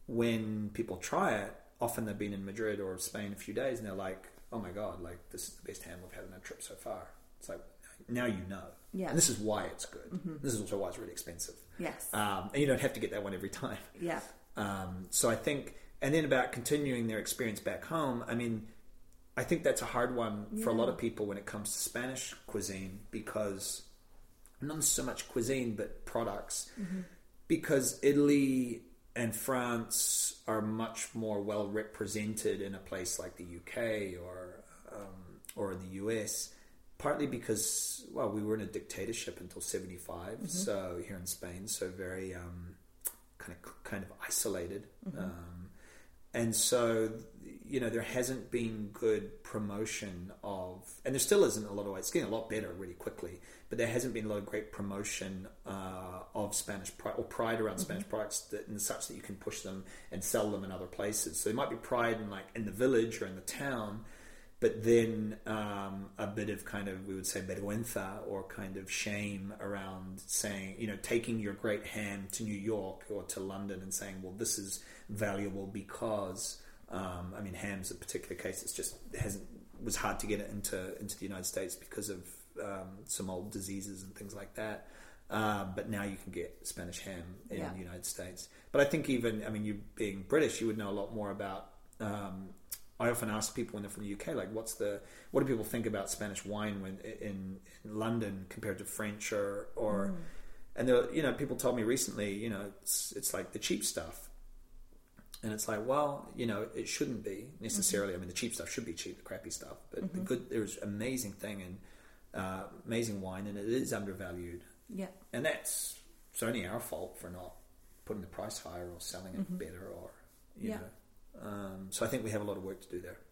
when people try it, often they've been in Madrid or Spain a few days, and they're like, oh my God, like, this is the best ham we've had on our trip so far. It's like, now you know. Yeah. And this is why it's good. Mm-hmm. This is also why it's really expensive. Yes. Um, and you don't have to get that one every time. Yeah. Um, so I think, and then about continuing their experience back home, I mean, I think that's a hard one yeah. for a lot of people when it comes to Spanish cuisine, because not so much cuisine, but products, mm-hmm. because Italy and France are much more well represented in a place like the U K or um, or in the U S, partly because, well, we were in a dictatorship until seventy-five, mm-hmm. so here in Spain, so very um, kind of kind of isolated, mm-hmm. um, and so, you know, there hasn't been good promotion of, and there still isn't a lot of, it's getting a lot better really quickly, but there hasn't been a lot of great promotion uh, of Spanish pride, or pride around mm-hmm. Spanish products, that, in such that you can push them and sell them in other places. So there might be pride in, like, in the village or in the town, but then um, a bit of kind of, we would say, vergüenza, or kind of shame around saying, you know, taking your great ham to New York or to London and saying, well, this is valuable because, um, I mean, ham's a particular case. It's just, it hasn't, was hard to get it into into the United States because of um, some old diseases and things like that. Uh, but now you can get Spanish ham in Yeah. the United States. But I think even, I mean, you being British, you would know a lot more about. Um, I often ask people when they're from the U K, like, what's the, what do people think about Spanish wine when in, in London compared to French or, or Mm. and there, were, you know, people told me recently, you know, it's it's like the cheap stuff, and it's like, well, you know, it shouldn't be necessarily. Mm-hmm. I mean, the cheap stuff should be cheap, the crappy stuff, but mm-hmm. the good, there's amazing thing and uh, amazing wine, and it is undervalued. Yeah, and that's it's only our fault for not putting the price higher or selling it mm-hmm. better, or you yeah. know. Um, so I think we have a lot of work to do there.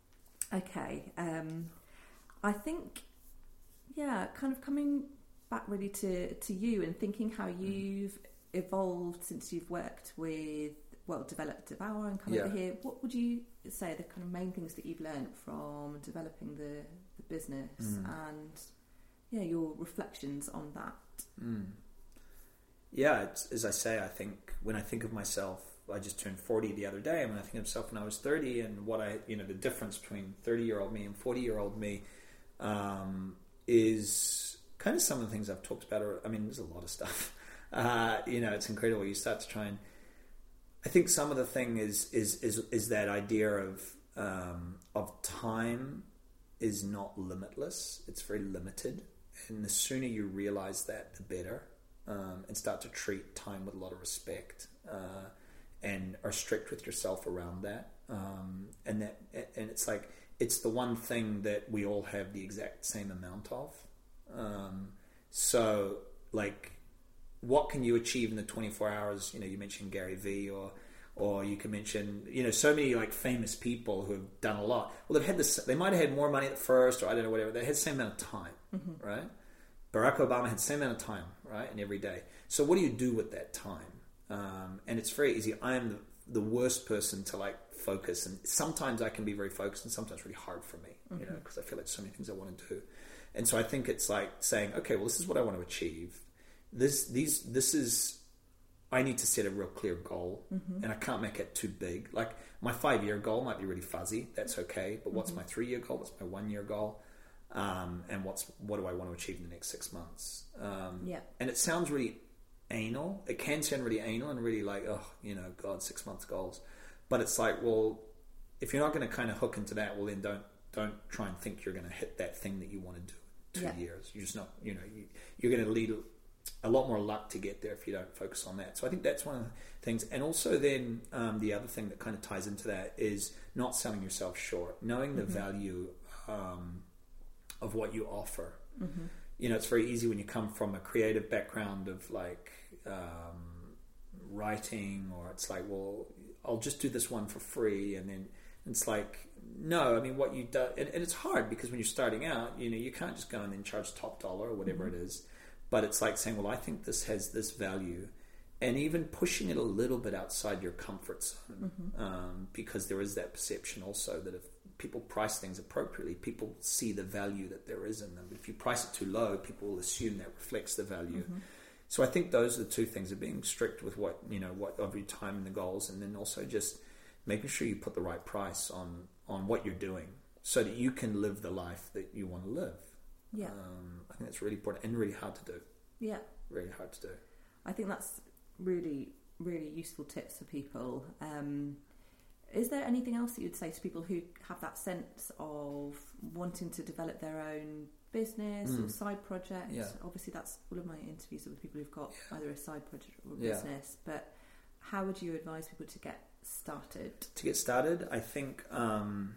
Okay, um, I think, yeah, kind of coming back really to, to you and thinking how you've mm. evolved since you've worked with, well, developed Devour and come yeah. over here. What would you say are the kind of main things that you've learned from developing the, the business mm. and, yeah, your reflections on that? Mm. Yeah, it's, as I say, I think when I think of myself, I just turned forty the other day, and when I think of myself when I was thirty, and what I, you know, the difference between thirty-year-old me and forty-year-old me um, is kind of some of the things I've talked about. I mean, there's a lot of stuff. Uh, you know, it's incredible. You start to try and. I think some of the thing is is is is that idea of um, of time is not limitless. It's very limited, and the sooner you realize that, the better, um, and start to treat time with a lot of respect. Uh, and are strict with yourself around that, um, and that, and it's like it's the one thing that we all have the exact same amount of. Um, so, like, what can you achieve in the twenty-four hours? You know, you mentioned Gary Vee, or or you can mention, you know, so many like famous people who have done a lot. Well, they've had this. They might have had more money at first, or I don't know, whatever. They had the same amount of time, mm-hmm. right? Barack Obama had the same amount of time, right, and every day. So, what do you do with that time? Um, and it's very easy. I am the, the worst person to like focus, and sometimes I can be very focused, and sometimes really hard for me, mm-hmm. you know, because I feel like so many things I want to do. And so I think it's like saying, okay, well, this is what I want to achieve. This, these, this is. I need to set a real clear goal, mm-hmm. and I can't make it too big. Like my five-year goal might be really fuzzy. That's okay. But what's mm-hmm. my three-year goal? What's my one-year goal? Um, and what's what do I want to achieve in the next six months? Um, yeah. And it sounds really anal. It can sound really anal and really like, oh, you know, God, six months goals. But it's like, well, if you're not going to kind of hook into that, well, then don't don't try and think you're going to hit that thing that you want to do in two yeah. years. You're just not, you know, you, you're going to lead a lot more luck to get there if you don't focus on that. So I think that's one of the things. And also then um, the other thing that kind of ties into that is not selling yourself short, knowing the mm-hmm. value um, of what you offer. Mm-hmm. You know, it's very easy when you come from a creative background of like um, writing, or it's like, well, I'll just do this one for free. And then it's like, no, I mean, what you do, and, and it's hard because when you're starting out, you know, you can't just go and then charge top dollar or whatever mm-hmm. it is. But it's like saying, well, I think this has this value, and even pushing it a little bit outside your comfort zone, mm-hmm. um, because there is that perception also that if people price things appropriately, people see the value that there is in them. If you price it too low, people will assume that reflects the value. Mm-hmm. So I think those are the two things: of being strict with what you know, what of your time and the goals, and then also just making sure you put the right price on on what you're doing, so that you can live the life that you want to live. Yeah, um, I think that's really important and really hard to do. Yeah, really hard to do. I think that's really, really useful tips for people. Um, is there anything else that you'd say to people who have that sense of wanting to develop their own business mm. or side project? Yeah. Obviously, that's all of my interviews are with people who've got yeah. either a side project or a yeah. business. But how would you advise people to get started? To get started, I think um,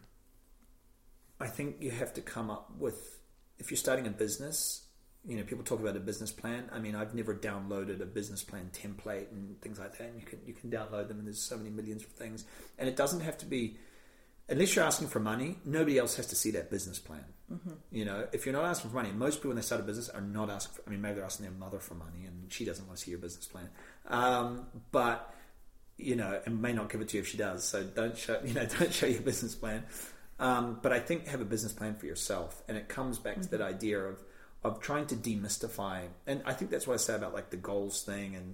I think you have to come up with. If you're starting a business, you know, people talk about a business plan. I mean, I've never downloaded a business plan template and things like that. And you can you can download them, and there's so many millions of things. And it doesn't have to be, unless you're asking for money, nobody else has to see that business plan. Mm-hmm. You know, if you're not asking for money, most people when they start a business are not asking for, I mean, maybe they're asking their mother for money, and she doesn't want to see your business plan. Um, but, you know, and may not give it to you if she does. So don't show, you know, don't show your business plan. Um, but I think have a business plan for yourself, and it comes back mm-hmm. to that idea of of trying to demystify. And I think that's what I say about like the goals thing, and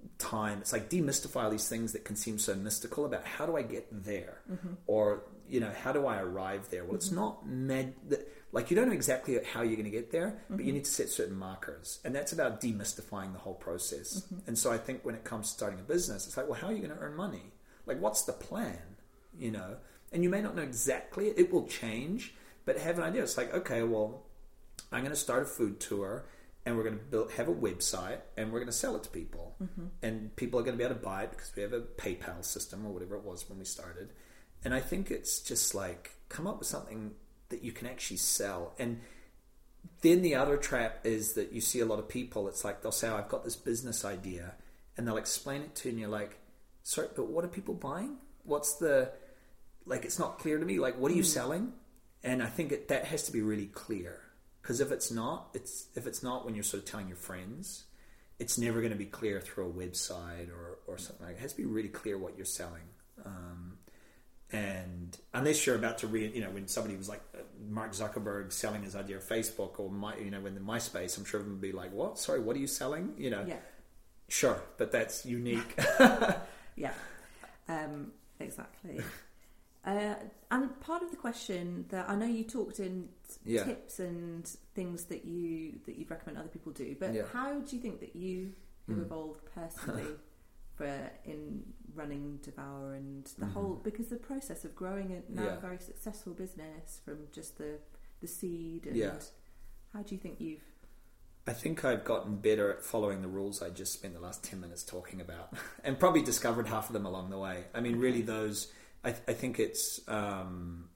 time. It's like demystify these things that can seem so mystical about how do I get there, mm-hmm. or you know, how do I arrive there? Well, mm-hmm. it's not med. Like you don't know exactly how you're going to get there, mm-hmm. but you need to set certain markers, and that's about demystifying the whole process. Mm-hmm. And so I think when it comes to starting a business, it's like, well, how are you going to earn money? Like, what's the plan? You know, and you may not know exactly. It will change, but have an idea. It's like, okay, well, I'm going to start a food tour. And we're going to build, have a website, and we're going to sell it to people. Mm-hmm. And people are going to be able to buy it because we have a PayPal system or whatever it was when we started. And I think it's just like, come up with something that you can actually sell. And then the other trap is that you see a lot of people, it's like they'll say, oh, I've got this business idea. And they'll explain it to you, and you're like, sorry, but what are people buying? What's the, like, it's not clear to me. Like, what are you mm. selling? And I think it, that has to be really clear. Because if it's not, it's if it's not when you're sort of telling your friends, it's never going to be clear through a website or, or something like that. It has to be really clear what you're selling. Um, and unless you're about to read, you know, when somebody was like uh, Mark Zuckerberg selling his idea of Facebook, or my, you know, when the MySpace, I'm sure everyone would be like, what? Sorry, what are you selling? You know, yeah. Sure, but that's unique. yeah, um, exactly. Uh, and part of the question that I know you talked in yeah. tips and things that you that you'd recommend other people do, but yeah. how do you think that you have mm. evolved personally for in running Devour and the mm-hmm. whole, because the process of growing a now yeah. very successful business from just the the seed, and yeah. how do you think you've I think I've gotten better at following the rules I just spent the last ten minutes talking about, and probably discovered half of them along the way. I mean, really those I, th- I think it's. Um,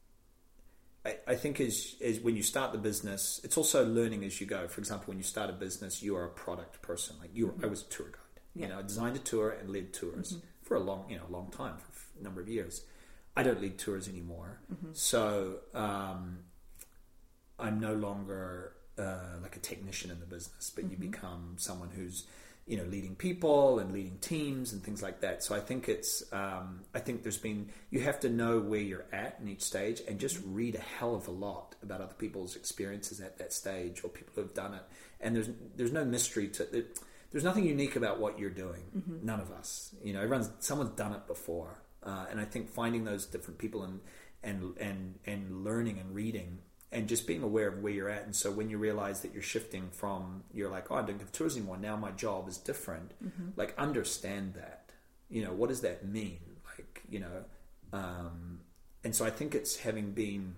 I, I think as as when you start the business, it's also learning as you go. For example, when you start a business, you are a product person. Like you, mm-hmm. I was a tour guide. Yeah. You know, I designed a tour and led tours mm-hmm. for a long, you know, long time, for a number of years. I don't lead tours anymore, mm-hmm. so um, I'm no longer uh, like a technician in the business. But mm-hmm. you become someone who's, you know, leading people and leading teams and things like that. So I think it's, um, I think there's been, you have to know where you're at in each stage and just read a hell of a lot about other people's experiences at that stage or people who have done it. And there's there's no mystery to it. There's nothing unique about what you're doing. Mm-hmm. None of us, you know, everyone's, someone's done it before. Uh, and I think finding those different people and, and, and, and learning and reading and just being aware of where you're at. And so when you realize that you're shifting from, you're like, oh, I don't give tours anymore. Now my job is different. Mm-hmm. Like, understand that. You know, what does that mean? Like, you know, um, and so I think it's having been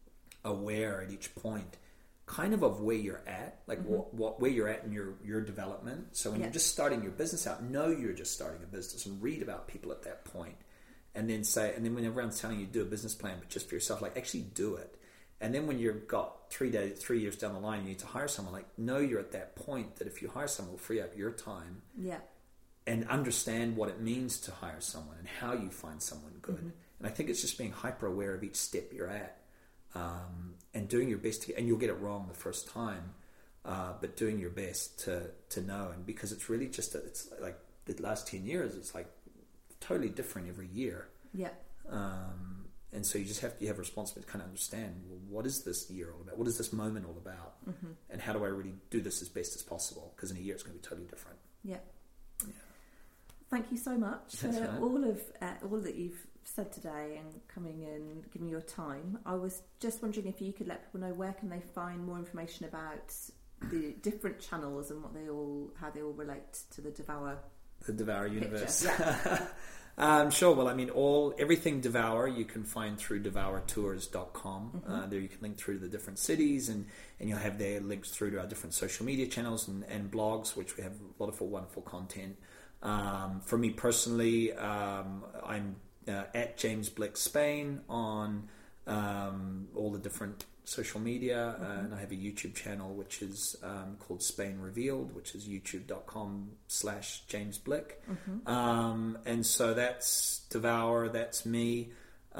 aware at each point kind of of where you're at, like mm-hmm. what, what where you're at in your, your development. So when yeah. you're just starting your business out, know you're just starting a business and read about people at that point. And then say, and then when everyone's telling you to do a business plan, but just for yourself, like actually do it. And then when you've got three days, three years down the line, you need to hire someone. Like, know you're at that point that if you hire someone, will free up your time. Yeah. And understand what it means to hire someone and how you find someone good. Mm-hmm. And I think it's just being hyper aware of each step you're at, um, and doing your best to get, and you'll get it wrong the first time, uh, but doing your best to to know. And because it's really just a, it's like the last ten years, it's like totally different every year. Yeah. Um, And so you just have you have a responsibility to kind of understand, well, what is this year all about? What is this moment all about? Mm-hmm. And how do I really do this as best as possible? Because in a year it's going to be totally different. Yeah. yeah. Thank you so much for right. all of uh, all that you've said today and coming and giving your time. I was just wondering if you could let people know where can they find more information about the different channels and what they all how they all relate to the Devour the Devour universe. Yeah. Um, sure. Well, I mean, all everything Devour you can find through devour tours dot com. Mm-hmm. Uh, there you can link through to the different cities, and, and you'll have there links through to our different social media channels and, and blogs, which we have a lot of wonderful content. Um, for me personally, um, I'm uh, at James Blick Spain on um, all the different social media, mm-hmm. uh, and I have a YouTube channel which is um, called Spain Revealed, which is youtube dot com slash James Blick. Mm-hmm. Um, and so that's Devour, that's me.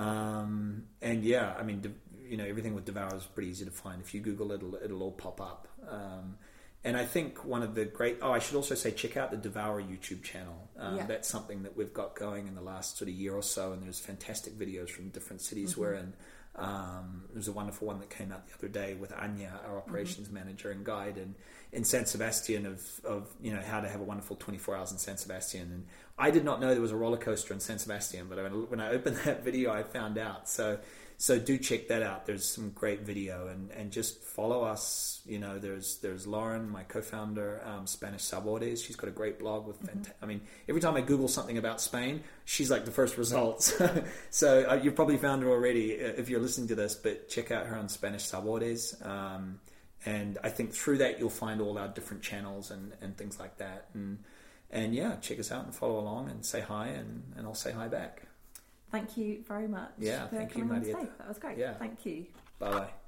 Um, and yeah, I mean, you know, everything with Devour is pretty easy to find. If you Google it, it'll, it'll all pop up. Um, and I think one of the great, oh, I should also say, check out the Devour YouTube channel. Um, yeah. That's something that we've got going in the last sort of year or so, and there's fantastic videos from different cities mm-hmm. we're in. Um, there was a wonderful one that came out the other day with Anya, our operations mm-hmm. manager and guide, and in San Sebastian of, of you know how to have a wonderful twenty-four hours in San Sebastian. And I did not know there was a roller coaster in San Sebastian, but when I opened that video, I found out. So so do check that out. There's some great video, and, and just follow us. You know, there's there's Lauren, my co-founder, um, Spanish Sabores. She's got a great blog with. Mm-hmm. Fanta- I mean, every time I Google something about Spain, she's like the first results. So uh, you've probably found her already if you're listening to this. But check out her on Spanish Sabores. Um, And I think through that you'll find all our different channels and, and things like that. And and yeah, check us out and follow along and say hi, and, and I'll say hi back. Thank you very much. Yeah, for thank you, coming on Marietta. today. That was great. Yeah. Thank you. Bye-bye.